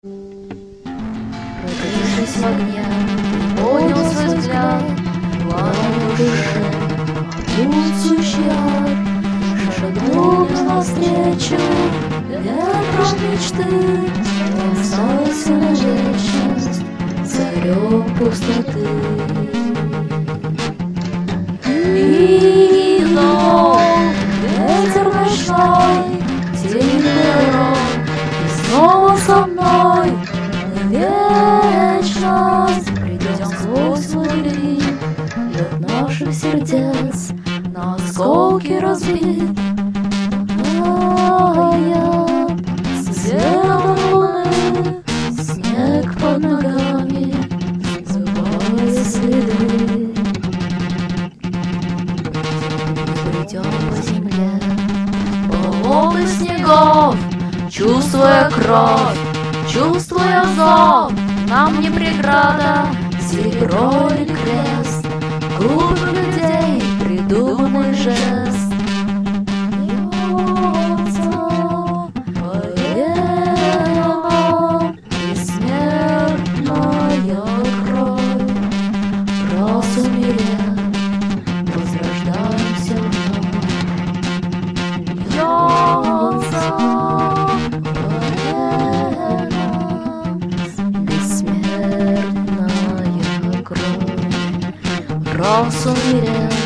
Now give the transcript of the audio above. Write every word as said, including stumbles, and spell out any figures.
Родившись в огне, поднял свой взгляд, пламя души, пульсующий ад, шагнул мне навстречу ветром мечты, остался на вечность царем пустоты. И дул ветер ночной, тень дорог, и снова со мной на вечность придем сквозь лабиринт лед наших сердец на осколки разбит. А я светом луны, снег под ногами, забывая следы. Придем по земле, по волны снегов, чувствуя кровь, чувствуя зов, нам не преграда серебро или крест, глупых людей придуманный жест. Льется по венам бессмертная кровь, раз умерев, возрождаемся вновь. Льется по венам бессмертная кровь, раз умерев,